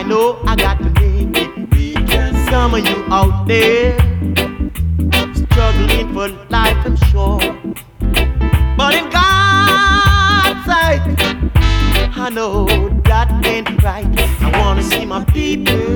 know I got to make it. Some of you out there struggling for life, I'm sure. But in God's sight, I know that ain't right. I wanna see my people